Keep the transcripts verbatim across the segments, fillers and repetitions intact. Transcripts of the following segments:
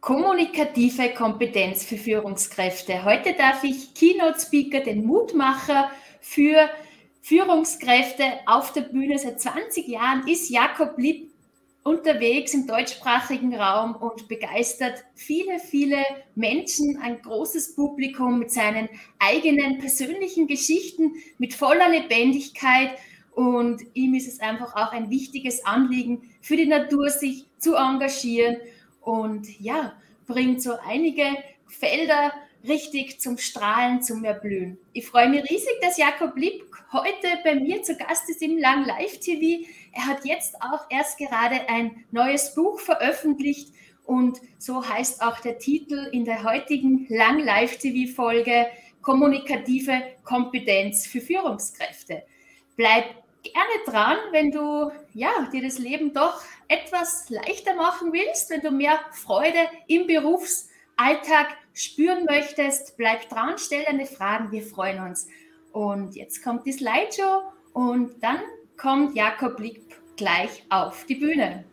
Kommunikative Kompetenz für Führungskräfte. Heute darf ich Keynote-Speaker, den Mutmacher für Führungskräfte auf der Bühne. Seit zwanzig Jahren ist Jakob Lipp unterwegs im deutschsprachigen Raum und begeistert viele, viele Menschen, ein großes Publikum mit seinen eigenen persönlichen Geschichten, mit voller Lebendigkeit. Und ihm ist es einfach auch ein wichtiges Anliegen, für die Natur sich zu engagieren und ja, bringt so einige Felder richtig zum Strahlen, zum Erblühen. Ich freue mich riesig, dass Jakob Lipp heute bei mir zu Gast ist im Lang Live T V. Er hat jetzt auch erst gerade ein neues Buch veröffentlicht und so heißt auch der Titel in der heutigen Lang Live T V Folge Kommunikative Kompetenz für Führungskräfte. Bleib gerne dran, wenn du ja, dir das Leben doch etwas leichter machen willst, wenn du mehr Freude im Berufsalltag spüren möchtest. Bleib dran, stell deine Fragen, wir freuen uns. Und jetzt kommt die Slideshow und dann kommt Jakob Lipp gleich auf die Bühne.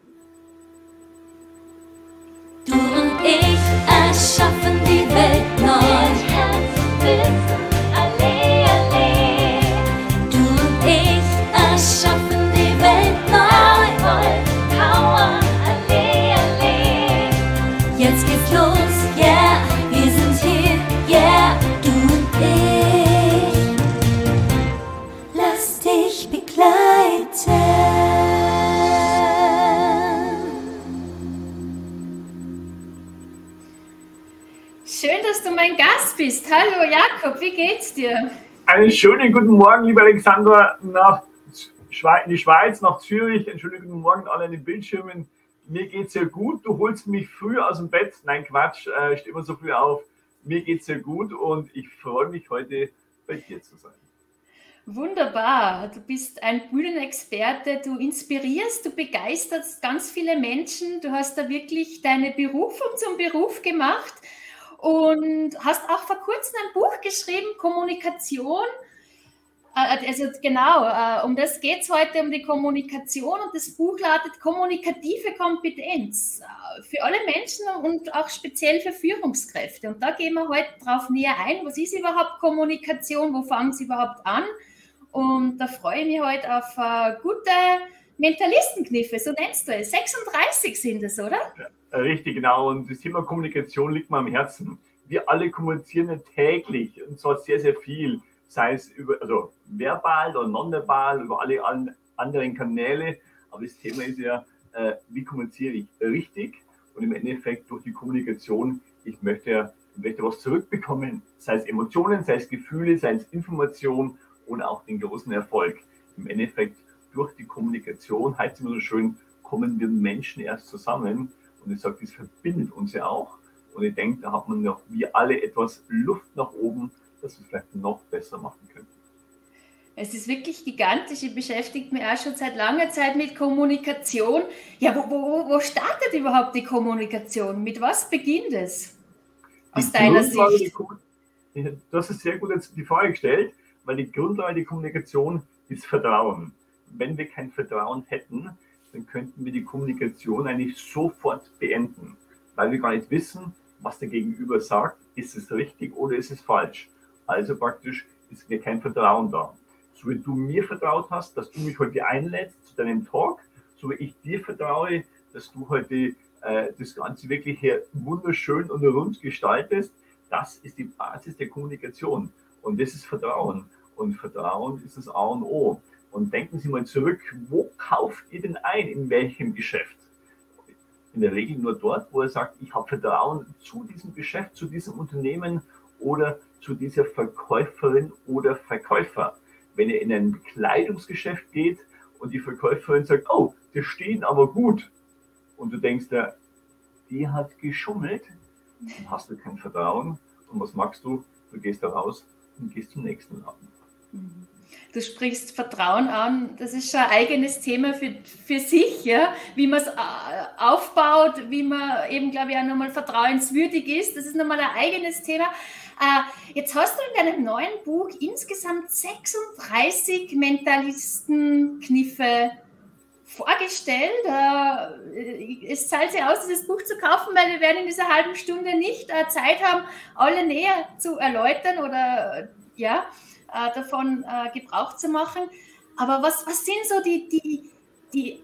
Du und ich erschaffen die Welt neu. Alle, alle. Du und ich erschaffen die Welt neu. Power, alle, alle. Jetzt geht's los, yeah, wir sind hier, yeah, du und ich. Lass dich begleiten. Schön, dass du mein Gast bist. Hallo Jakob, wie geht's dir? Einen schönen guten Morgen, liebe Alexandra, nach in die Schweiz, nach Zürich. Einen schönen guten Morgen alle an den Bildschirmen. Mir geht's sehr gut. Du holst mich früh aus dem Bett. Nein, Quatsch, äh, ich stehe immer so früh auf. Mir geht's sehr gut und ich freue mich, heute bei dir zu sein. Wunderbar. Du bist ein Bühnenexperte. Du inspirierst, du begeisterst ganz viele Menschen. Du hast da wirklich deine Berufung zum Beruf gemacht. Und hast auch vor kurzem ein Buch geschrieben, Kommunikation. Also genau, um das geht es heute, um die Kommunikation. Und das Buch lautet Kommunikative Kompetenz für alle Menschen und auch speziell für Führungskräfte. Und da gehen wir heute drauf näher ein. Was ist überhaupt Kommunikation? Wo fangen Sie überhaupt an? Und da freue ich mich heute auf gute Mentalistenkniffe, so nennst du es. sechsunddreißig sind es, oder? Ja. Richtig, genau. Und das Thema Kommunikation liegt mir am Herzen. Wir alle kommunizieren ja täglich und zwar sehr, sehr viel, sei es über, also verbal oder nonverbal, über alle anderen Kanäle. Aber das Thema ist ja, äh, wie kommuniziere ich richtig? Und im Endeffekt durch die Kommunikation, ich möchte ja ich möchte was zurückbekommen, sei es Emotionen, sei es Gefühle, sei es Information oder auch den großen Erfolg. Im Endeffekt durch die Kommunikation, heißt es immer so schön, kommen wir Menschen erst zusammen. Und ich sage, das verbindet uns ja auch. Und ich denke, da hat man noch, wir alle etwas Luft nach oben, dass wir es vielleicht noch besser machen können. Es ist wirklich gigantisch. Ich beschäftige mich auch schon seit langer Zeit mit Kommunikation. Ja, wo, wo, wo startet überhaupt die Kommunikation? Mit was beginnt es? Aus Die deiner Grundlage Sicht? Der, das ist sehr gut jetzt die Frage gestellt, weil die Grundlage der Kommunikation ist Vertrauen. Wenn wir kein Vertrauen hätten, dann könnten wir die Kommunikation eigentlich sofort beenden, weil wir gar nicht wissen, was der Gegenüber sagt, ist es richtig oder ist es falsch. Also praktisch ist mir kein Vertrauen da. So wie du mir vertraut hast, dass du mich heute einlädst zu deinem Talk, so wie ich dir vertraue, dass du heute äh, das Ganze wirklich hier wunderschön und rund gestaltest, das ist die Basis der Kommunikation und das ist Vertrauen. Und Vertrauen ist das A und O. Und denken Sie mal zurück, wo kauft ihr denn ein, in welchem Geschäft? In der Regel nur dort, wo er sagt, ich habe Vertrauen zu diesem Geschäft, zu diesem Unternehmen oder zu dieser Verkäuferin oder Verkäufer. Wenn ihr in ein Kleidungsgeschäft geht und die Verkäuferin sagt, oh, die stehen aber gut. Und du denkst, ja, die hat geschummelt, dann hast du kein Vertrauen. Und was machst du? Du gehst da raus und gehst zum nächsten Laden. Mhm. Du sprichst Vertrauen an, das ist schon ein eigenes Thema für, für sich, ja? Wie man es aufbaut, wie man eben, glaube ich, auch nochmal vertrauenswürdig ist. Das ist nochmal ein eigenes Thema. Äh, jetzt hast du in deinem neuen Buch insgesamt sechsunddreißig Mentalistenkniffe vorgestellt. Äh, es zahlt sich aus, dieses Buch zu kaufen, weil wir werden in dieser halben Stunde nicht äh, Zeit haben, alle näher zu erläutern oder äh, ja, äh, davon äh, Gebrauch zu machen. Aber was, was sind so die, die, die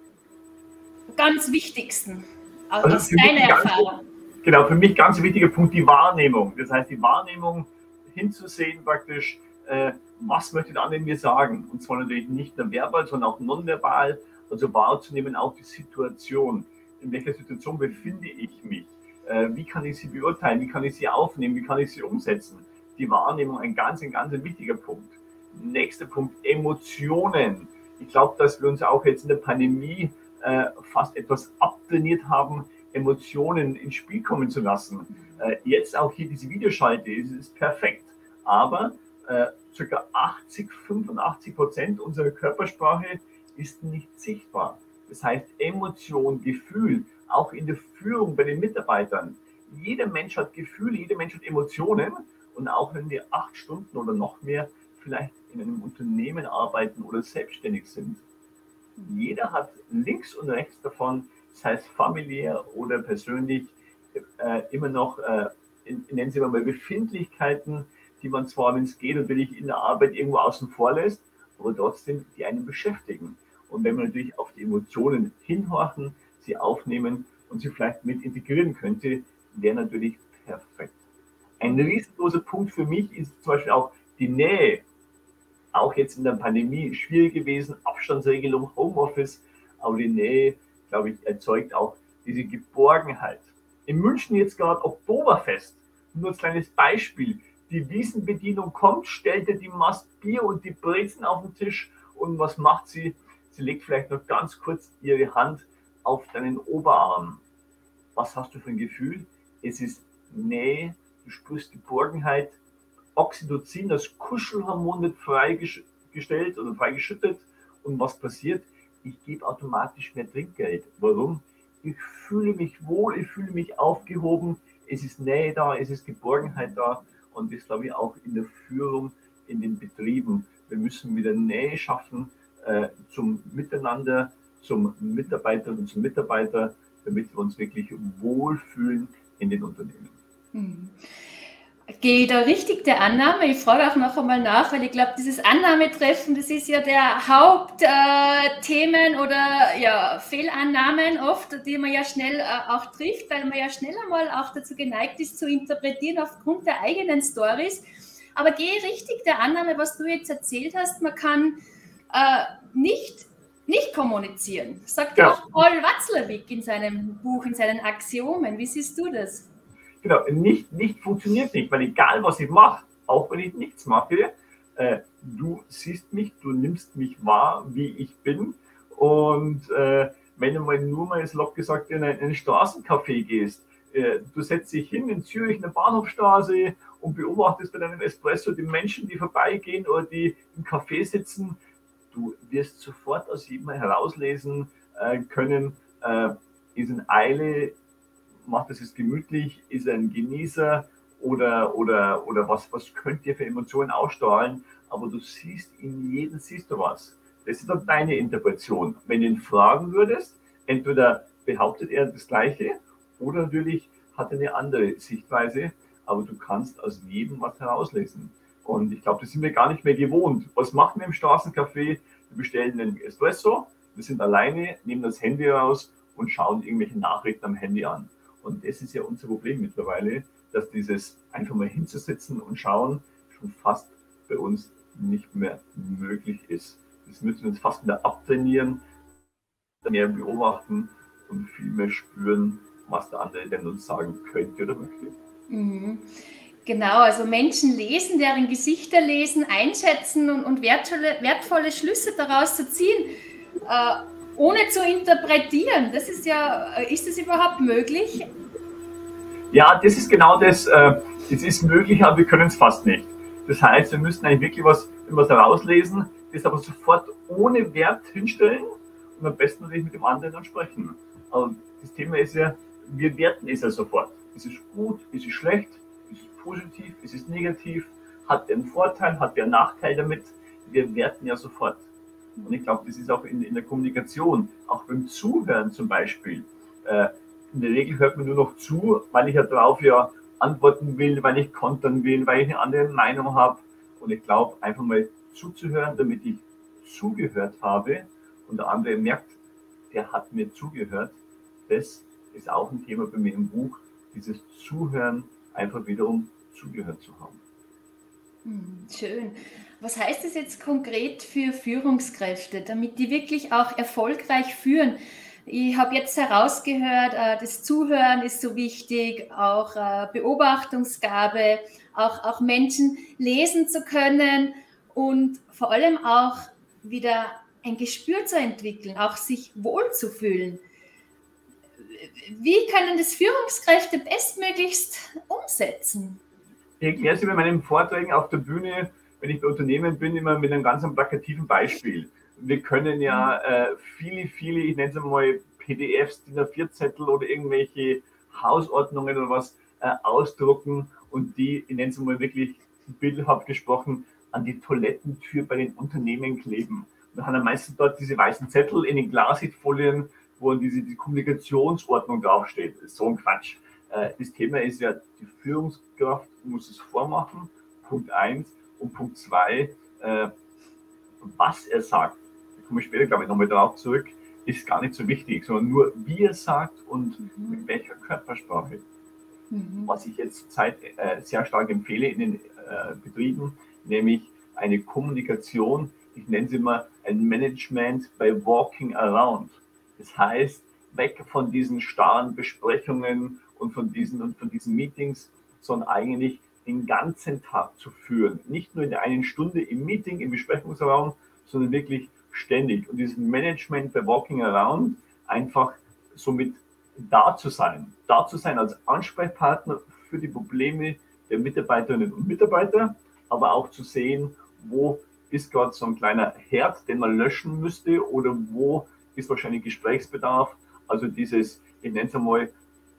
ganz wichtigsten aus, Also aus für mich deiner ein ganz- Erfahrung? Genau, für mich ganz wichtiger Punkt die Wahrnehmung. Das heißt, die Wahrnehmung hinzusehen praktisch, äh, was möchte der andere mir sagen? Und zwar natürlich nicht nur verbal, sondern auch nonverbal, also wahrzunehmen auch die Situation. In welcher Situation befinde ich mich? Äh, wie kann ich sie beurteilen? Wie kann ich sie aufnehmen? Wie kann ich sie umsetzen? Die Wahrnehmung, ein ganz, ein ganz wichtiger Punkt. Nächster Punkt, Emotionen. Ich glaube, dass wir uns auch jetzt in der Pandemie äh, fast etwas abtrainiert haben, Emotionen ins Spiel kommen zu lassen. Äh, jetzt auch hier diese Videoschalte ist, ist perfekt, aber äh, ca. achtzig, fünfundachtzig Prozent unserer Körpersprache ist nicht sichtbar. Das heißt, Emotion, Gefühl, auch in der Führung bei den Mitarbeitern. Jeder Mensch hat Gefühle, jeder Mensch hat Emotionen und auch wenn wir acht Stunden oder noch mehr vielleicht in einem Unternehmen arbeiten oder selbstständig sind, jeder hat links und rechts davon, sei es familiär oder persönlich, äh, immer noch, äh, in, nennen Sie mal Befindlichkeiten, die man zwar, wenn es geht, natürlich in der Arbeit irgendwo außen vor lässt, aber trotzdem, die einen beschäftigen. Und wenn man natürlich auf die Emotionen hinhorchen, sie aufnehmen und sie vielleicht mit integrieren könnte, wäre natürlich perfekt. Ein riesengroßer Punkt für mich ist zum Beispiel auch die Nähe. Auch jetzt in der Pandemie schwierig gewesen, Abstandsregelung, Homeoffice, aber die Nähe, glaube ich, erzeugt auch diese Geborgenheit. In München jetzt gerade Oktoberfest, nur ein kleines Beispiel. Die Wiesenbedienung kommt, stellt dir die Mast Bier und die Brezen auf den Tisch und was macht sie? Sie legt vielleicht noch ganz kurz ihre Hand auf deinen Oberarm. Was hast du für ein Gefühl? Es ist Nähe, du spürst Geborgenheit. Oxytocin, das Kuschelhormon, wird freigestellt oder freigeschüttet. Und was passiert? Ich gebe automatisch mehr Trinkgeld. Warum? Ich fühle mich wohl, ich fühle mich aufgehoben. Es ist Nähe da, es ist Geborgenheit da. Und das glaube ich auch in der Führung, in den Betrieben. Wir müssen wieder Nähe schaffen äh, zum Miteinander, zum Mitarbeiter und zum Mitarbeiter, damit wir uns wirklich wohlfühlen in den Unternehmen. Mhm. Gehe ich da richtig der Annahme? Ich frage auch noch einmal nach, weil ich glaube, dieses Annahmetreffen, das ist ja der Hauptthemen äh, oder ja, Fehlannahmen oft, die man ja schnell äh, auch trifft, weil man ja schnell einmal auch dazu geneigt ist, zu interpretieren aufgrund der eigenen Stories. Aber gehe richtig der Annahme, was du jetzt erzählt hast, man kann äh, nicht, nicht kommunizieren. Sagt ja auch Paul Watzlawick in seinem Buch, in seinen Axiomen. Wie siehst du das? Genau, nicht, nicht funktioniert nicht, weil egal was ich mache, auch wenn ich nichts mache, äh, du siehst mich, du nimmst mich wahr, wie ich bin. Und äh, wenn du mal nur mal, salopp gesagt, in ein, in ein Straßencafé gehst, äh, du setzt dich hin in Zürich in der Bahnhofstraße und beobachtest bei deinem Espresso die Menschen, die vorbeigehen oder die im Café sitzen, du wirst sofort aus jedem herauslesen äh, können, äh, ist in Eile, macht es jetzt gemütlich, ist er ein Genießer oder, oder, oder was, was könnt ihr für Emotionen ausstrahlen, aber du siehst, in jedem siehst du was. Das ist dann deine Interpretation. Wenn du ihn fragen würdest, entweder behauptet er das Gleiche oder natürlich hat er eine andere Sichtweise, aber du kannst aus jedem was herauslesen. Und ich glaube, das sind wir gar nicht mehr gewohnt. Was machen wir im Straßencafé? Wir bestellen einen Espresso, wir sind alleine, nehmen das Handy raus und schauen irgendwelche Nachrichten am Handy an. Und das ist ja unser Problem mittlerweile, dass dieses einfach mal hinzusitzen und schauen schon fast bei uns nicht mehr möglich ist. Das müssen wir uns fast wieder abtrainieren, mehr beobachten und viel mehr spüren, was der andere denn uns sagen könnte oder möchte. Mhm. Genau, also Menschen lesen, deren Gesichter lesen, einschätzen und, und wertvolle, wertvolle Schlüsse daraus zu ziehen, äh, ohne zu interpretieren. Das ist ja, ist das überhaupt möglich? Ja, das ist genau das. Äh, es ist möglich, aber wir können es fast nicht. Das heißt, wir müssen eigentlich wirklich was, was herauslesen, das aber sofort ohne Wert hinstellen und am besten natürlich mit dem anderen dann sprechen. Also das Thema ist ja, wir werten es ja sofort. Ist es gut, ist es schlecht, ist es positiv, ist es negativ, hat er einen Vorteil, hat er einen Nachteil damit? Wir werten ja sofort. Und ich glaube, das ist auch in, in der Kommunikation, auch beim Zuhören zum Beispiel. äh, in der Regel hört man nur noch zu, weil ich ja drauf ja antworten will, weil ich kontern will, weil ich eine andere Meinung habe. Und ich glaube, einfach mal zuzuhören, damit ich zugehört habe und der andere merkt, der hat mir zugehört. Das ist auch ein Thema bei mir im Buch, dieses Zuhören, einfach wiederum zugehört zu haben. Hm, schön. Was heißt das jetzt konkret für Führungskräfte, damit die wirklich auch erfolgreich führen? Ich habe jetzt herausgehört, äh, das Zuhören ist so wichtig, auch äh, Beobachtungsgabe, auch, auch Menschen lesen zu können und vor allem auch wieder ein Gespür zu entwickeln, auch sich wohlzufühlen. Wie können das Führungskräfte bestmöglichst umsetzen? Ich erkläre es in meinen Vorträgen auf der Bühne, wenn ich bei Unternehmen bin, immer mit einem ganz plakativen Beispiel. Wir können ja äh, viele, viele, ich nenne es mal P D Fs, D I N A vier Zettel oder irgendwelche Hausordnungen oder was äh, ausdrucken und die, ich nenne es mal wirklich bildhaft gesprochen, an die Toilettentür bei den Unternehmen kleben. Wir haben am meisten dort diese weißen Zettel in den Glassichtfolien, wo diese die Kommunikationsordnung draufsteht. Das ist so ein Quatsch. Das Thema ist ja, die Führungskraft muss es vormachen, Punkt eins. Und Punkt zwei, äh, was er sagt, da komme ich später, glaube ich, nochmal darauf zurück, ist gar nicht so wichtig, sondern nur, wie er sagt und mhm. mit welcher Körpersprache. Mhm. Was ich jetzt zurzeit äh, sehr stark empfehle in den äh, Betrieben, nämlich eine Kommunikation, ich nenne sie mal ein Management by Walking Around. Das heißt, weg von diesen starren Besprechungen und von diesen und von diesen Meetings, sondern eigentlich den ganzen Tag zu führen. Nicht nur in der einen Stunde im Meeting, im Besprechungsraum, sondern wirklich ständig. Und dieses Management bei Walking Around, einfach somit da zu sein. Da zu sein als Ansprechpartner für die Probleme der Mitarbeiterinnen und Mitarbeiter, aber auch zu sehen, wo ist gerade so ein kleiner Herd, den man löschen müsste oder wo ist wahrscheinlich Gesprächsbedarf. Also dieses, ich nenne es einmal,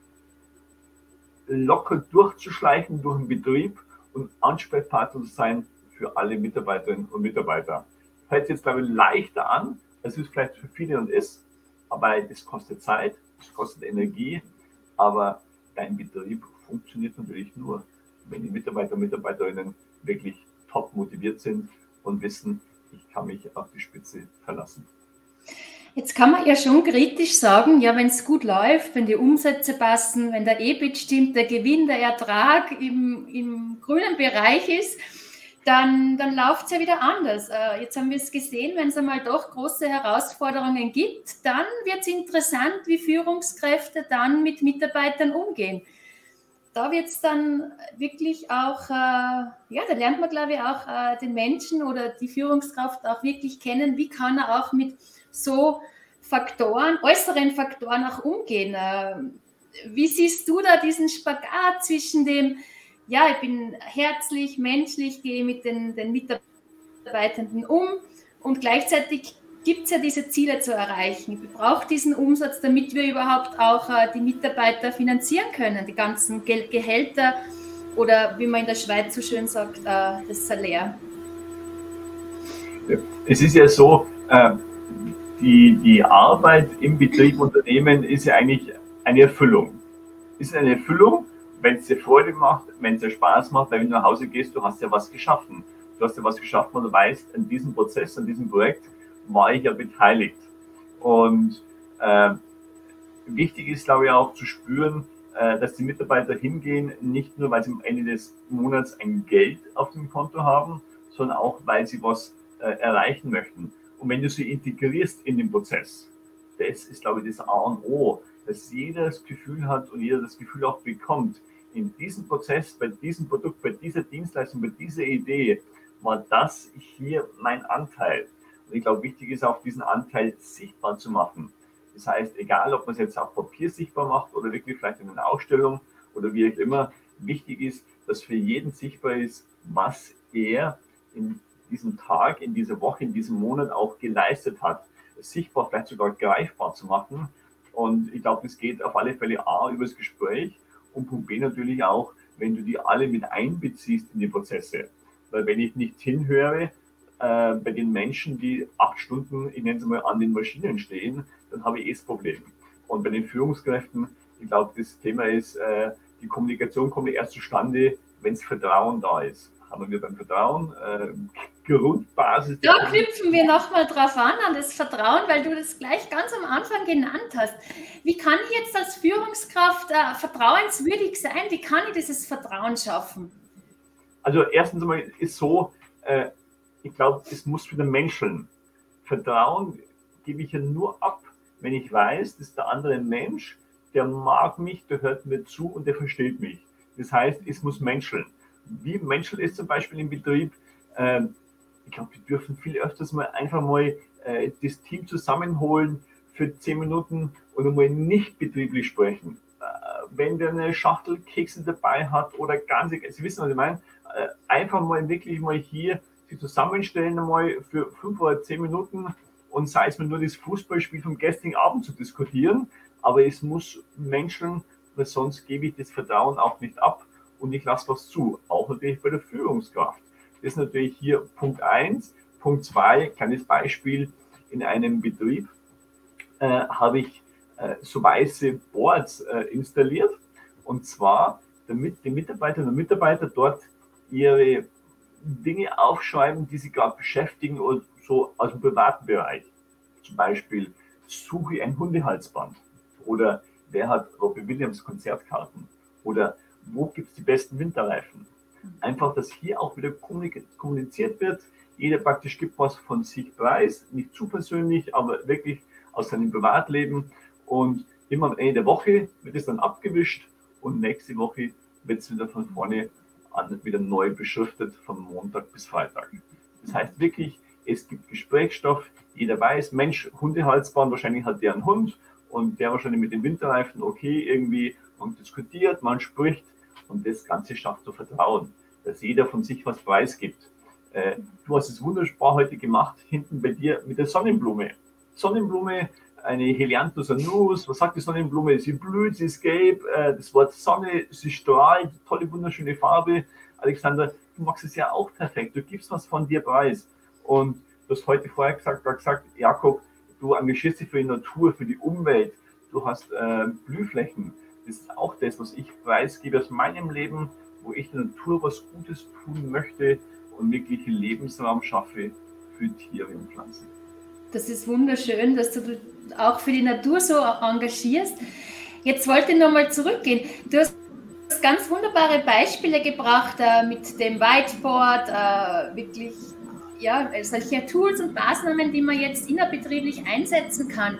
locker durchzuschleichen durch den Betrieb und Ansprechpartner zu sein für alle Mitarbeiterinnen und Mitarbeiter. Das hört sich jetzt, glaube ich, leichter an, als es vielleicht für viele und ist, aber es kostet Zeit, es kostet Energie, aber dein Betrieb funktioniert natürlich nur, wenn die Mitarbeiter und Mitarbeiterinnen wirklich top motiviert sind und wissen, ich kann mich auf die Spitze verlassen. Jetzt kann man ja schon kritisch sagen, ja, wenn es gut läuft, wenn die Umsätze passen, wenn der E B I T stimmt, der Gewinn, der Ertrag im, im grünen Bereich ist, dann, dann läuft es ja wieder anders. Äh, jetzt haben wir es gesehen, wenn es einmal doch große Herausforderungen gibt, dann wird es interessant, wie Führungskräfte dann mit Mitarbeitern umgehen. Da wird es dann wirklich auch, äh, ja, da lernt man, glaube ich, auch äh, den Menschen oder die Führungskraft auch wirklich kennen, wie kann er auch mit so Faktoren, äußeren Faktoren auch umgehen. Wie siehst du da diesen Spagat zwischen dem, ja, ich bin herzlich, menschlich, gehe mit den, den Mitarbeitenden um und gleichzeitig gibt es ja diese Ziele zu erreichen. Ich brauche diesen Umsatz, damit wir überhaupt auch die Mitarbeiter finanzieren können, die ganzen Ge- Gehälter oder wie man in der Schweiz so schön sagt, das Salär. Es ist ja so, äh Die, die Arbeit im Betrieb, Unternehmen ist ja eigentlich eine Erfüllung. Ist eine Erfüllung, wenn es dir Freude macht, wenn es dir Spaß macht, weil wenn du nach Hause gehst, du hast ja was geschaffen. Du hast ja was geschaffen und du weißt, an diesem Prozess, an diesem Projekt war ich ja beteiligt. Und äh, wichtig ist, glaube ich, auch zu spüren, äh, dass die Mitarbeiter hingehen, nicht nur, weil sie am Ende des Monats ein Geld auf dem Konto haben, sondern auch, weil sie was äh, erreichen möchten. Und wenn du sie integrierst in den Prozess, das ist, glaube ich, das A und O, dass jeder das Gefühl hat und jeder das Gefühl auch bekommt, in diesem Prozess, bei diesem Produkt, bei dieser Dienstleistung, bei dieser Idee, war das hier mein Anteil. Und ich glaube, wichtig ist auch, diesen Anteil sichtbar zu machen. Das heißt, egal, ob man es jetzt auf Papier sichtbar macht oder wirklich vielleicht in einer Ausstellung oder wie auch immer, wichtig ist, dass für jeden sichtbar ist, was er in diesen Tag, in dieser Woche, in diesem Monat auch geleistet hat, sichtbar, vielleicht sogar greifbar zu machen. Und ich glaube, es geht auf alle Fälle A, über das Gespräch und Punkt B natürlich auch, wenn du die alle mit einbeziehst in die Prozesse. Weil wenn ich nicht hinhöre äh, bei den Menschen, die acht Stunden, ich nenne es mal, an den Maschinen stehen, dann habe ich eh das Problem. Und bei den Führungskräften, ich glaube, das Thema ist, äh, die Kommunikation kommt erst zustande, wenn das Vertrauen da ist. Haben wir beim Vertrauen äh, Grundbasis. Da knüpfen wir nochmal drauf an, an das Vertrauen, weil du das gleich ganz am Anfang genannt hast. Wie kann ich jetzt als Führungskraft äh, vertrauenswürdig sein? Wie kann ich dieses Vertrauen schaffen? Also erstens einmal ist so, äh, ich glaube, es muss wieder menscheln. Vertrauen gebe ich ja nur ab, wenn ich weiß, dass der andere Mensch, der mag mich, der hört mir zu und der versteht mich. Das heißt, es muss menscheln. Wie menschelt es zum Beispiel im Betrieb? Äh, ich glaube, wir dürfen viel öfters mal einfach mal äh, das Team zusammenholen für zehn Minuten und einmal nicht betrieblich sprechen. Äh, wenn der eine Schachtel Kekse dabei hat oder ganz egal, Sie wissen, was ich meine, äh, einfach mal wirklich mal hier sie zusammenstellen einmal für fünf oder zehn Minuten und sei es mir nur das Fußballspiel vom gestrigen Abend zu diskutieren, aber es muss menscheln, weil sonst gebe ich das Vertrauen auch nicht ab und ich lasse was zu, auch natürlich bei der Führungskraft. Das ist natürlich hier Punkt eins. Punkt zwei, kleines Beispiel, in einem Betrieb äh, habe ich äh, so weiße Boards äh, installiert und zwar, damit die Mitarbeiterinnen und Mitarbeiter dort ihre Dinge aufschreiben, die sie gerade beschäftigen oder so aus dem privaten Bereich. Zum Beispiel, suche ich ein Hundehalsband oder wer hat Robbie Williams Konzertkarten oder wo gibt es die besten Winterreifen? Einfach, dass hier auch wieder kommuniziert wird. Jeder praktisch gibt was von sich preis, nicht zu persönlich, aber wirklich aus seinem Privatleben. Und immer am Ende der Woche wird es dann abgewischt und nächste Woche wird es wieder von vorne an wieder neu beschriftet, von Montag bis Freitag. Das heißt wirklich, es gibt Gesprächsstoff. Jeder weiß, Mensch, Hundehalsband, wahrscheinlich hat der einen Hund und der wahrscheinlich mit den Winterreifen, okay, irgendwie, man diskutiert, man spricht. Und das Ganze schafft so Vertrauen, dass jeder von sich was preisgibt. Äh, du hast es wunderbar heute gemacht, hinten bei dir mit der Sonnenblume. Sonnenblume, eine Helianthus annus. Was sagt die Sonnenblume? Sie blüht, sie ist gelb. Äh, das Wort Sonne, sie strahlt, tolle, wunderschöne Farbe. Alexander, du machst es ja auch perfekt. Du gibst was von dir preis. Und du hast heute vorher gesagt, gesagt Jakob, du engagierst dich für die Natur, für die Umwelt. Du hast äh, Blühflächen. Das ist auch das, was ich preisgebe aus meinem Leben, wo ich der Natur was Gutes tun möchte und wirklich einen Lebensraum schaffe für Tiere und Pflanzen. Das ist wunderschön, dass du auch für die Natur so engagierst. Jetzt wollte ich nochmal zurückgehen. Du hast ganz wunderbare Beispiele gebracht äh, mit dem Whiteboard, äh, wirklich ja, solche Tools und Maßnahmen, die man jetzt innerbetrieblich einsetzen kann.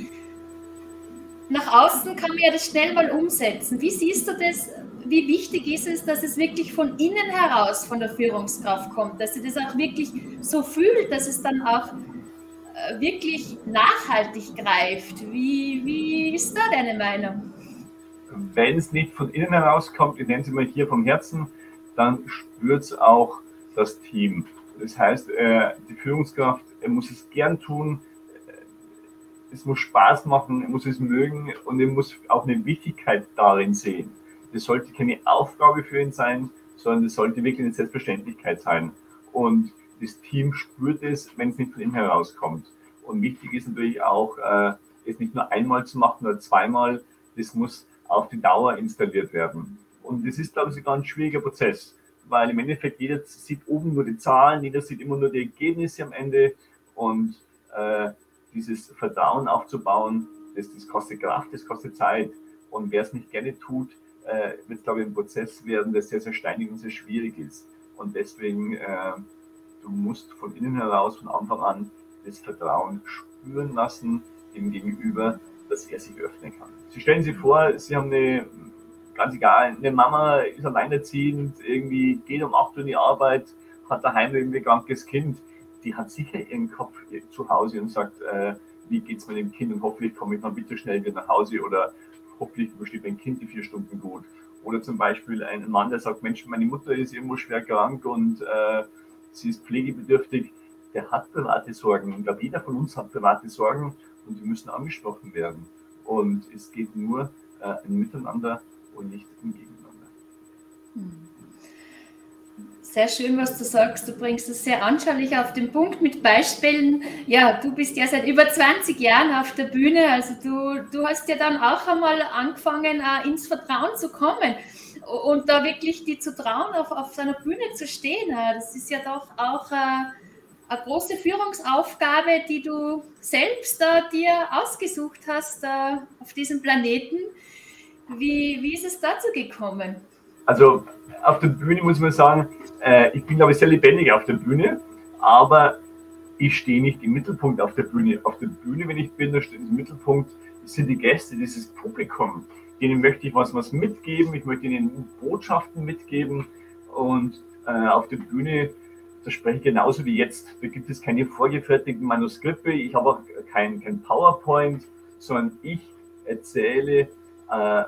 Nach außen kann man ja das schnell mal umsetzen. Wie siehst du das? Wie wichtig ist es, dass es wirklich von innen heraus von der Führungskraft kommt, dass sie das auch wirklich so fühlt, dass es dann auch äh, wirklich nachhaltig greift? Wie, wie ist da deine Meinung? Wenn es nicht von innen herauskommt, ich nenne es mal hier vom Herzen, dann spürt es auch das Team. Das heißt, äh, die Führungskraft muss es gern tun, es muss Spaß machen, er muss es mögen und er muss auch eine Wichtigkeit darin sehen. Das sollte keine Aufgabe für ihn sein, sondern das sollte wirklich eine Selbstverständlichkeit sein. Und das Team spürt es, wenn es nicht von ihm herauskommt. Und wichtig ist natürlich auch, äh, es nicht nur einmal zu machen oder zweimal, das muss auf die Dauer installiert werden. Und das ist, glaube ich, ein ganz schwieriger Prozess, weil im Endeffekt jeder sieht oben nur die Zahlen, jeder sieht immer nur die Ergebnisse am Ende und äh, dieses Vertrauen aufzubauen, das, das kostet Kraft, das kostet Zeit. Und wer es nicht gerne tut, äh, wird, glaube ich, ein Prozess werden, der sehr, sehr steinig und sehr schwierig ist. Und deswegen, äh, du musst von innen heraus, von Anfang an, das Vertrauen spüren lassen dem Gegenüber, dass er sich öffnen kann. Sie stellen sich vor, Sie haben eine, ganz egal, eine Mama ist alleinerziehend, irgendwie geht um acht Uhr in die Arbeit, hat daheim irgendwie ein krankes Kind. Die hat sicher ihren Kopf zu Hause und sagt, äh, wie geht es mit dem Kind und hoffentlich komme ich mal bitte schnell wieder nach Hause oder hoffentlich übersteht mein Kind die vier Stunden gut. Oder zum Beispiel ein Mann, der sagt, Mensch, meine Mutter ist irgendwo schwer krank und äh, sie ist pflegebedürftig. Der hat private Sorgen. Ich glaube, jeder von uns hat private Sorgen und die müssen angesprochen werden. Und es geht nur äh, ein Miteinander und nicht ein Gegeneinander. Sehr schön, was du sagst. Du bringst es sehr anschaulich auf den Punkt mit Beispielen. Ja, du bist ja seit über zwanzig Jahren auf der Bühne. Also du, du hast ja dann auch einmal angefangen, äh, ins Vertrauen zu kommen und da wirklich die zu trauen, auf, auf seiner Bühne zu stehen. Äh, Das ist ja doch auch äh, eine große Führungsaufgabe, die du selbst äh, dir ausgesucht hast äh, auf diesem Planeten. Wie, wie ist es dazu gekommen? Also auf der Bühne muss man sagen, äh, ich bin glaube ich sehr lebendig auf der Bühne, aber ich stehe nicht im Mittelpunkt auf der Bühne. Auf der Bühne, wenn ich bin, da steht im Mittelpunkt, sind die Gäste, dieses Publikum. Denen möchte ich was, was mitgeben, ich möchte ihnen Botschaften mitgeben und äh, auf der Bühne, da spreche ich genauso wie jetzt. Da gibt es keine vorgefertigten Manuskripte, ich habe auch kein, kein PowerPoint, sondern ich erzähle äh,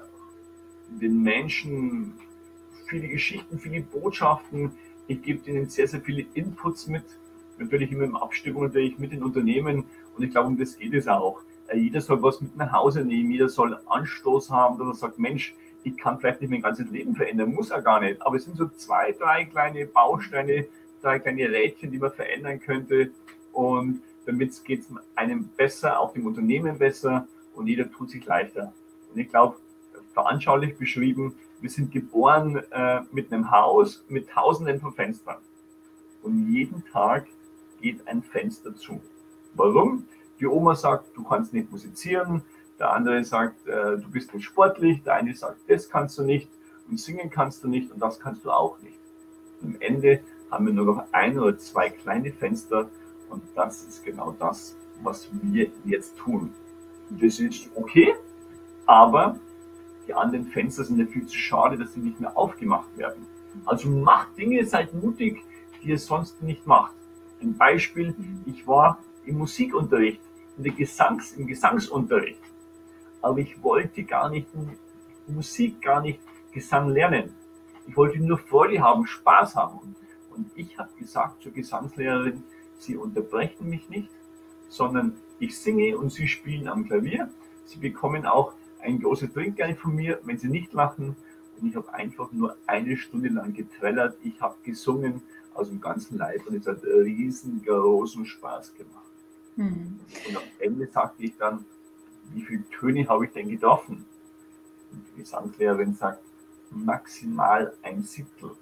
den Menschen viele Geschichten, viele Botschaften. Ich gebe ihnen sehr, sehr viele Inputs mit. Natürlich immer in Abstimmung natürlich mit den Unternehmen. Und ich glaube, um das geht es auch. Jeder soll was mit nach Hause nehmen. Jeder soll Anstoß haben, dass er sagt, Mensch, ich kann vielleicht nicht mein ganzes Leben verändern. Muss er gar nicht. Aber es sind so zwei, drei kleine Bausteine, drei kleine Rädchen, die man verändern könnte. Und damit geht es einem besser, auch dem Unternehmen besser. Und jeder tut sich leichter. Und ich glaube, veranschaulich beschrieben, wir sind geboren äh, mit einem Haus mit tausenden von Fenstern. Und jeden Tag geht ein Fenster zu. Warum? Die Oma sagt, du kannst nicht musizieren. Der andere sagt, äh, du bist nicht sportlich. Der eine sagt, das kannst du nicht. Und singen kannst du nicht. Und das kannst du auch nicht. Und am Ende haben wir nur noch ein oder zwei kleine Fenster. Und das ist genau das, was wir jetzt tun. Das ist okay, aber die anderen Fenster sind ja viel zu schade, dass sie nicht mehr aufgemacht werden. Also macht Dinge, seid mutig, die ihr sonst nicht macht. Ein Beispiel, ich war im Musikunterricht, in der Gesangs-, im Gesangsunterricht, aber ich wollte gar nicht Musik, gar nicht Gesang lernen. Ich wollte nur Freude haben, Spaß haben. Und ich habe gesagt zur Gesangslehrerin, Sie unterbrechen mich nicht, sondern ich singe und Sie spielen am Klavier. Sie bekommen auch ein großes Trinkgeld von mir, wenn Sie nicht lachen. Und ich habe einfach nur eine Stunde lang getrellert. Ich habe gesungen aus dem ganzen Leib und es hat riesengroßen Spaß gemacht. Mhm. Und am Ende sagte ich dann, wie viele Töne habe ich denn getroffen? Und die Gesangslehrerin sagt, maximal ein Siebtel.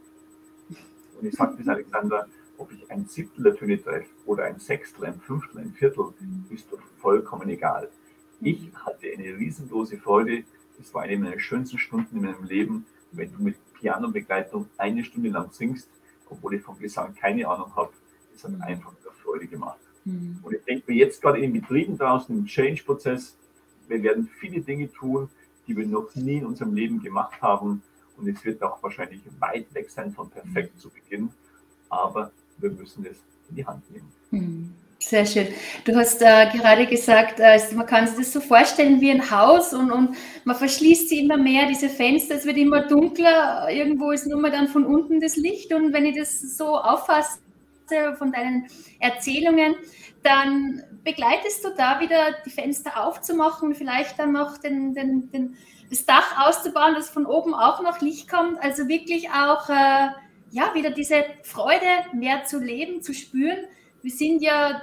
Und ich sagte bis Alexander, ob ich ein Siebtel der Töne treffe oder ein Sechstel, ein Fünftel, ein Viertel, ist doch vollkommen egal. Ich hatte eine riesengroße Freude. Es war eine meiner schönsten Stunden in meinem Leben, wenn du mit Pianobegleitung eine Stunde lang singst, obwohl ich vom Gesang keine Ahnung habe. Es hat einfach nur Freude gemacht. Mhm. Und ich denke mir jetzt gerade in den Betrieben draußen, im Change-Prozess, wir werden viele Dinge tun, die wir noch nie in unserem Leben gemacht haben. Und es wird auch wahrscheinlich weit weg sein von perfekt zu Beginn. Aber wir müssen es in die Hand nehmen. Mhm. Sehr schön. Du hast äh, gerade gesagt, äh, man kann sich das so vorstellen wie ein Haus und, und man verschließt sie immer mehr, diese Fenster, es wird immer dunkler, irgendwo ist nur mal dann von unten das Licht und wenn ich das so auffasse von deinen Erzählungen, dann begleitest du da wieder die Fenster aufzumachen, vielleicht dann noch den, den, den, das Dach auszubauen, dass von oben auch noch Licht kommt, also wirklich auch äh, ja, wieder diese Freude mehr zu leben, zu spüren. Wir sind ja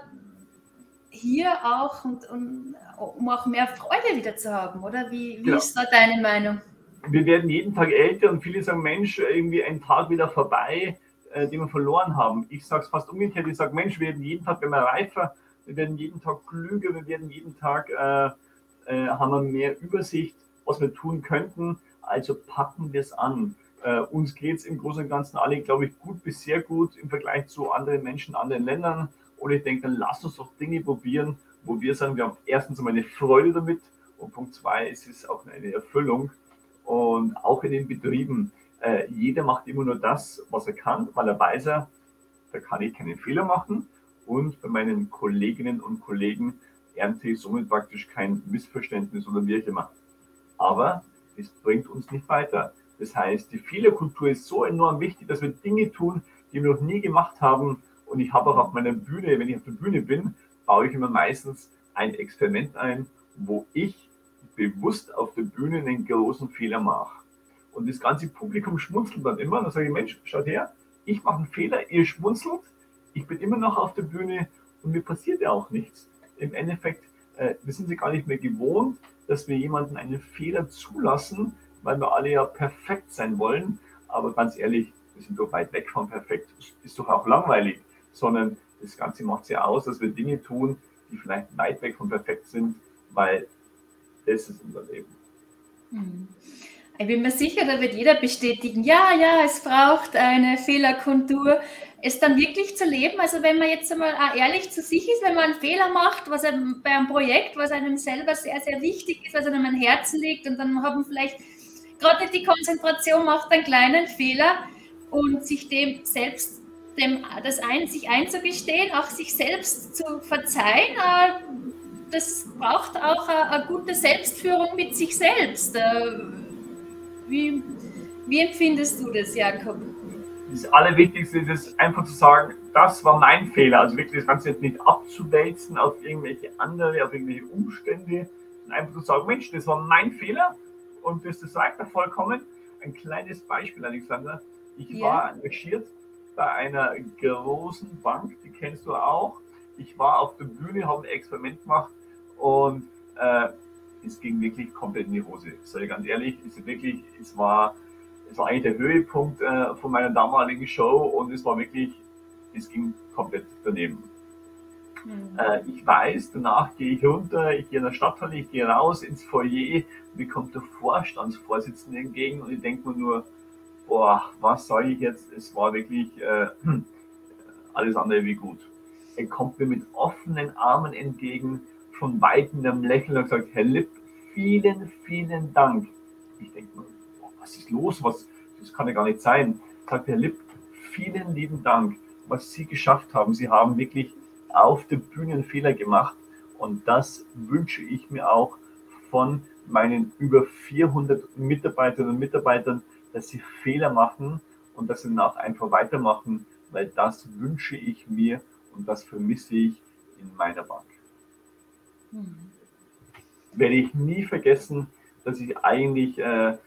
hier auch, und, und, um auch mehr Freude wieder zu haben, oder? Wie, wie ja. ist da deine Meinung? Wir werden jeden Tag älter und viele sagen, Mensch, irgendwie ein Tag wieder vorbei, äh, den wir verloren haben. Ich sage es fast umgekehrt, ich sage, Mensch, wir werden jeden Tag immer reifer, wir werden jeden Tag klüger, wir werden jeden Tag, äh, äh, haben wir mehr Übersicht, was wir tun könnten, also packen wir es an. Äh, uns geht es im Großen und Ganzen alle, glaube ich, gut bis sehr gut im Vergleich zu anderen Menschen, anderen Ländern. Und ich denke, dann lass uns doch Dinge probieren, wo wir sagen, wir haben erstens einmal eine Freude damit und Punkt zwei, es ist auch eine Erfüllung. Und auch in den Betrieben, äh, jeder macht immer nur das, was er kann, weil er weiß, er, da kann ich keinen Fehler machen. Und bei meinen Kolleginnen und Kollegen ernte ich somit praktisch kein Missverständnis oder wie auch immer. Aber es bringt uns nicht weiter. Das heißt, die Fehlerkultur ist so enorm wichtig, dass wir Dinge tun, die wir noch nie gemacht haben. Und ich habe auch auf meiner Bühne, wenn ich auf der Bühne bin, baue ich immer meistens ein Experiment ein, wo ich bewusst auf der Bühne einen großen Fehler mache. Und das ganze Publikum schmunzelt dann immer. Dann sage ich, Mensch, schaut her, ich mache einen Fehler, ihr schmunzelt, ich bin immer noch auf der Bühne und mir passiert ja auch nichts. Im Endeffekt, äh, wir sind sie gar nicht mehr gewohnt, dass wir jemanden einen Fehler zulassen, weil wir alle ja perfekt sein wollen. Aber ganz ehrlich, wir sind doch weit weg von perfekt. Ist doch auch langweilig, sondern das Ganze macht es ja aus, dass wir Dinge tun, die vielleicht weit weg von perfekt sind, weil das ist unser Leben. Hm. Ich bin mir sicher, da wird jeder bestätigen, ja, ja, es braucht eine Fehlerkultur, es dann wirklich zu leben. Also wenn man jetzt einmal auch ehrlich zu sich ist, wenn man einen Fehler macht, was einem bei einem Projekt, was einem selber sehr, sehr wichtig ist, was einem am Herzen liegt, und dann haben vielleicht gerade die Konzentration macht einen kleinen Fehler, und sich dem selbst, dem, das ein, sich einzugestehen, auch sich selbst zu verzeihen, äh, das braucht auch eine, eine gute Selbstführung mit sich selbst. Äh, Wie, wie empfindest du das, Jakob? Das Allerwichtigste ist einfach zu sagen, das war mein Fehler. Also wirklich das Ganze jetzt nicht abzuwälzen auf irgendwelche andere, auf irgendwelche Umstände. Und einfach zu sagen, Mensch, das war mein Fehler und das, das reicht da vollkommen. Ein kleines Beispiel, Alexander. Ich Ja. war engagiert bei einer großen Bank, die kennst du auch. Ich war auf der Bühne, habe ein Experiment gemacht und äh, es ging wirklich komplett in die Hose. Sage ich ganz ehrlich, es wirklich, es war, es war eigentlich der Höhepunkt äh, von meiner damaligen Show und es war wirklich, es ging komplett daneben. Mhm. Äh, ich weiß, danach gehe ich runter, ich gehe in der Stadthalle, ich gehe raus ins Foyer, mir kommt der Vorstandsvorsitzende entgegen und ich denke mir nur, boah, was sage ich jetzt? Es war wirklich äh, alles andere wie gut. Er kommt mir mit offenen Armen entgegen, von weitem einem Lächeln und sagt, Herr Lipp, vielen, vielen Dank. Ich denke mir, was ist los? Was, das kann ja gar nicht sein. Sagt Herr Lipp, vielen lieben Dank, was Sie geschafft haben. Sie haben wirklich auf der Bühne einen Fehler gemacht und das wünsche ich mir auch von meinen über vierhundert Mitarbeiterinnen und Mitarbeitern, dass sie Fehler machen und dass sie danach einfach weitermachen, weil das wünsche ich mir und das vermisse ich in meiner Bank. Mhm. Werde ich nie vergessen, dass ich eigentlich äh,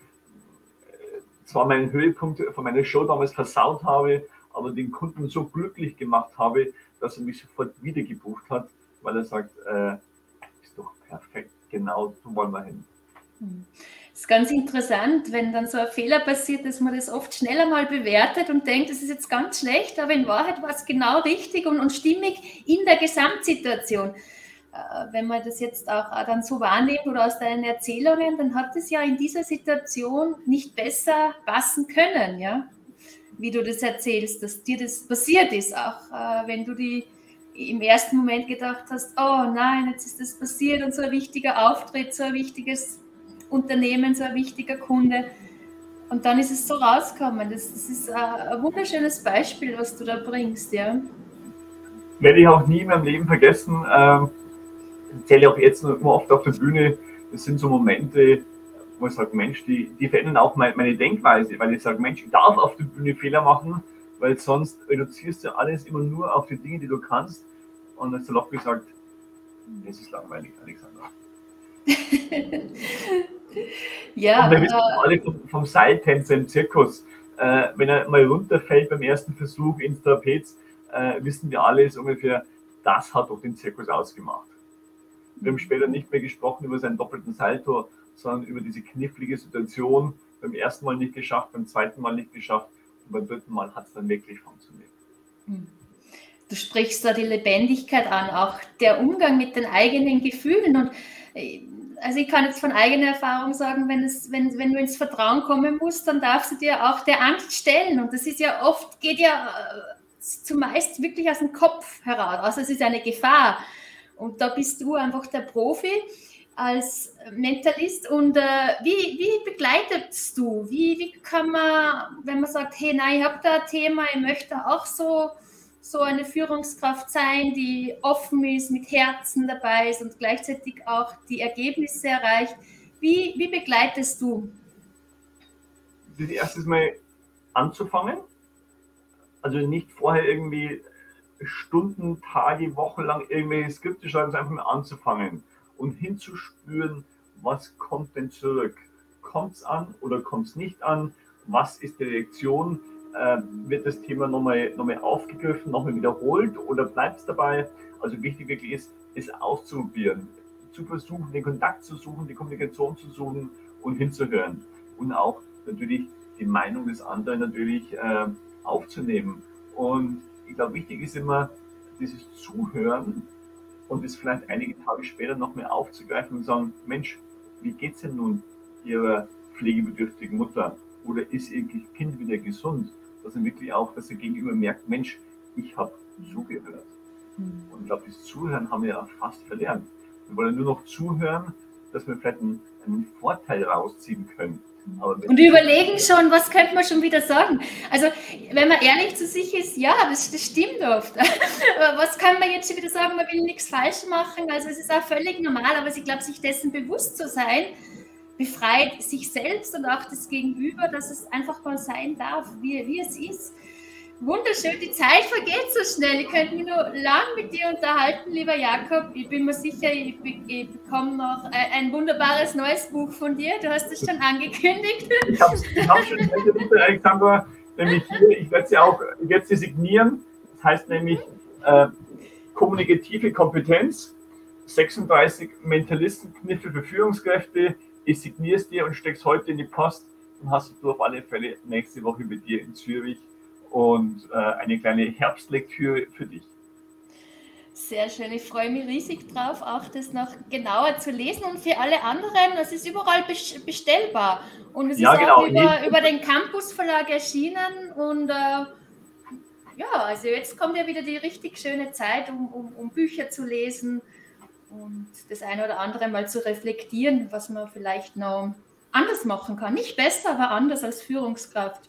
zwar meinen Höhepunkt von meiner Show damals versaut habe, aber den Kunden so glücklich gemacht habe, dass er mich sofort wieder gebucht hat, weil er sagt, äh, ist doch perfekt, genau so wollen wir hin. Das ist ganz interessant, wenn dann so ein Fehler passiert, dass man das oft schneller mal bewertet und denkt, das ist jetzt ganz schlecht, aber in Wahrheit war es genau richtig und, und stimmig in der Gesamtsituation. Äh, wenn man das jetzt auch, auch dann so wahrnimmt oder aus deinen Erzählungen, dann hat es ja in dieser Situation nicht besser passen können, ja? Wie du das erzählst, dass dir das passiert ist, auch äh, wenn du die im ersten Moment gedacht hast, oh nein, jetzt ist das passiert und so ein wichtiger Auftritt, so ein wichtiges Unternehmen, so ein wichtiger Kunde. Und dann ist es so rausgekommen. Das, das ist ein wunderschönes Beispiel, was du da bringst, ja. Werde ich auch nie in meinem Leben vergessen. Ähm, erzähle auch jetzt immer oft auf der Bühne. Das sind so Momente, wo ich sage, Mensch, die, die verändern auch meine, meine Denkweise, weil ich sage, Mensch, ich darf auf der Bühne Fehler machen, weil sonst reduzierst du alles immer nur auf die Dinge, die du kannst. Und dann salopp gesagt, das ist langweilig, Alexander. Ja, und wir wissen alle vom, vom Seiltänzer im Zirkus, äh, wenn er mal runterfällt beim ersten Versuch ins Trapez, äh, wissen wir alle, ist ungefähr, das hat doch den Zirkus ausgemacht. Wir haben später nicht mehr gesprochen über seinen doppelten Salto, sondern über diese knifflige Situation, beim ersten Mal nicht geschafft, beim zweiten Mal nicht geschafft und beim dritten Mal hat es dann wirklich funktioniert. Du sprichst da die Lebendigkeit an, auch der Umgang mit den eigenen Gefühlen. Und also ich kann jetzt von eigener Erfahrung sagen, wenn, es, wenn, wenn du ins Vertrauen kommen musst, dann darfst du dir auch der Angst stellen. Und das ist ja oft, geht ja zumeist wirklich aus dem Kopf heraus. Also es ist eine Gefahr. Und da bist du einfach der Profi als Mentalist. Und äh, wie, wie begleitest du? Wie, wie kann man, wenn man sagt, hey, nein, ich habe da ein Thema, ich möchte auch so, so eine Führungskraft sein, die offen ist, mit Herzen dabei ist und gleichzeitig auch die Ergebnisse erreicht. Wie, wie begleitest du? Das erste Mal anzufangen. Also nicht vorher irgendwie Stunden, Tage, Wochen lang irgendwelche Skripte schreiben, sondern einfach mal anzufangen und hinzuspüren, was kommt denn zurück? Kommt es an oder kommt es nicht an? Was ist die Reaktion? äh, wird das Thema nochmal noch mal aufgegriffen, nochmal wiederholt oder bleibt es dabei? Also wichtig wirklich ist, es auszuprobieren, zu versuchen, den Kontakt zu suchen, die Kommunikation zu suchen und hinzuhören. Und auch natürlich die Meinung des anderen natürlich äh, aufzunehmen. Und ich glaube, wichtig ist immer dieses Zuhören und es vielleicht einige Tage später noch mehr aufzugreifen und sagen, Mensch, wie geht's denn nun Ihrer pflegebedürftigen Mutter? Oder ist Ihr Kind wieder gesund? Dass er wirklich auch, dass er gegenüber merkt, Mensch, ich habe zugehört. Und ich glaube, das Zuhören haben wir ja fast verlernt. Wir wollen nur noch zuhören, dass wir vielleicht einen, einen Vorteil rausziehen können. Aber und überlegen schon, was könnte man schon wieder sagen. Also, wenn man ehrlich zu sich ist, ja, das, das stimmt oft. Aber was kann man jetzt schon wieder sagen? Man will nichts falsch machen. Also, es ist auch völlig normal, aber ich glaube, sich dessen bewusst zu sein, befreit sich selbst und auch das Gegenüber, dass es einfach mal sein darf, wie, wie es ist. Wunderschön, die Zeit vergeht so schnell. Ich könnte mich nur lang mit dir unterhalten, lieber Jakob. Ich bin mir sicher, ich, ich bekomme noch ein wunderbares neues Buch von dir. Du hast es schon angekündigt. Ich habe es hab schon gesagt, Alexandra, nämlich hier, ich werde sie auch jetzt signieren. Das heißt nämlich äh, kommunikative Kompetenz, sechsunddreißig Mentalistenkniffe für Führungskräfte. Ich signiere es dir und stecke es heute in die Post und hast du auf alle Fälle nächste Woche mit dir in Zürich. Und äh, eine kleine Herbstlektüre für dich. Sehr schön, ich freue mich riesig drauf, auch das noch genauer zu lesen und für alle anderen, es ist überall bestellbar und es ja, ist genau. auch über, über den Campus Verlag erschienen und äh, ja, also jetzt kommt ja wieder die richtig schöne Zeit, um, um, um Bücher zu lesen und das eine oder andere mal zu reflektieren, was man vielleicht noch anders machen kann. Nicht besser, aber anders als Führungskraft.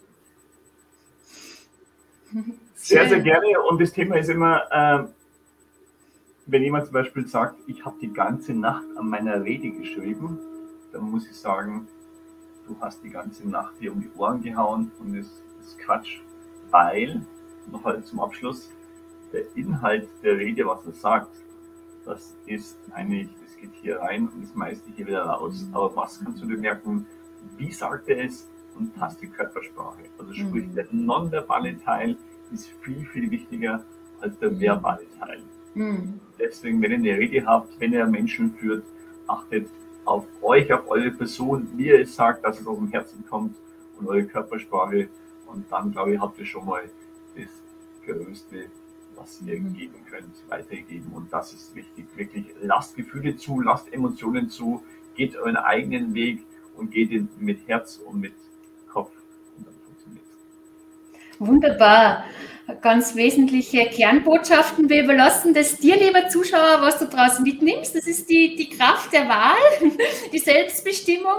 Sehr, sehr gerne. Und das Thema ist immer, äh, wenn jemand zum Beispiel sagt, ich habe die ganze Nacht an meiner Rede geschrieben, dann muss ich sagen, du hast die ganze Nacht hier um die Ohren gehauen und das ist Quatsch, weil, noch halt zum Abschluss, der Inhalt der Rede, was er sagt, das ist eigentlich, das geht hier rein und das meiste hier wieder raus. Aber was kannst du dir merken, wie sagt er es? Und passt die Körpersprache. Also sprich, mhm. der nonverbale Teil ist viel, viel wichtiger als der verbale Teil. Mhm. Deswegen, wenn ihr eine Rede habt, wenn ihr Menschen führt, achtet auf euch, auf eure Person, wie ihr es sagt, dass es aus dem Herzen kommt und eure Körpersprache. Und dann, glaube ich, habt ihr schon mal das Größte, was ihr mhm. geben könnt, weitergeben. Und das ist wichtig. Wirklich, lasst Gefühle zu, lasst Emotionen zu, geht euren eigenen Weg und geht ihn mit Herz und mit Kopf und dann funktioniert es. Wunderbar. Ganz wesentliche Kernbotschaften. Wir überlassen das dir, lieber Zuschauer, was du draußen mitnimmst. Das ist die, die Kraft der Wahl, die Selbstbestimmung.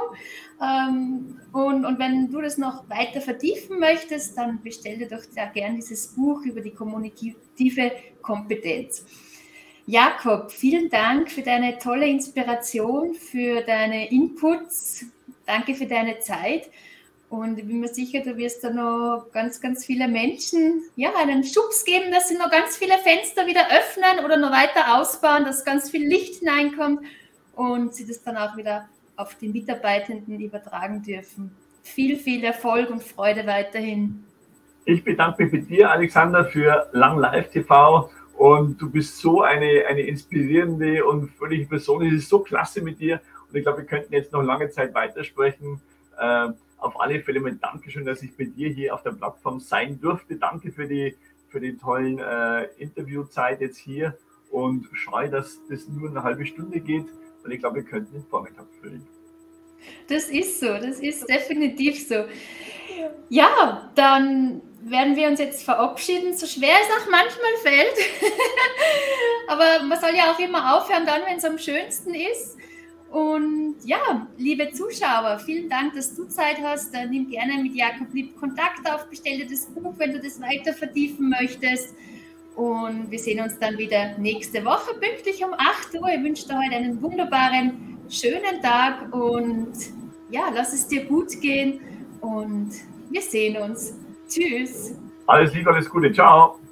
Und, und wenn du das noch weiter vertiefen möchtest, dann bestell dir doch sehr gern dieses Buch über die kommunikative Kompetenz. Jakob, vielen Dank für deine tolle Inspiration, für deine Inputs. Danke für deine Zeit. Und ich bin mir sicher, du wirst da noch ganz, ganz viele Menschen ja, einen Schubs geben, dass sie noch ganz viele Fenster wieder öffnen oder noch weiter ausbauen, dass ganz viel Licht hineinkommt und sie das dann auch wieder auf die Mitarbeitenden übertragen dürfen. Viel, viel Erfolg und Freude weiterhin. Ich bedanke mich bei dir, Alexander, für Lang Live T V. Und du bist so eine, eine inspirierende und fröhliche Person. Es ist so klasse mit dir. Und ich glaube, wir könnten jetzt noch lange Zeit weitersprechen. Äh, Auf alle Fälle mal Dankeschön, dass ich bei dir hier auf der Plattform sein durfte. Danke für die, für die tollen äh, Interviewzeit jetzt hier und schau, dass das nur eine halbe Stunde geht, weil ich glaube, wir könnten den Vormittag füllen. Das ist so, das ist definitiv so. Ja, dann werden wir uns jetzt verabschieden, so schwer es auch manchmal fällt. Aber man soll ja auch immer aufhören, dann, wenn es am schönsten ist. Und ja, liebe Zuschauer, vielen Dank, dass du Zeit hast. Nimm gerne mit Jakob Lipp Kontakt auf, bestell dir das Buch, wenn du das weiter vertiefen möchtest. Und wir sehen uns dann wieder nächste Woche pünktlich um acht Uhr. Ich wünsche dir heute einen wunderbaren, schönen Tag und ja, lass es dir gut gehen und wir sehen uns. Tschüss. Alles Liebe, alles Gute. Ciao.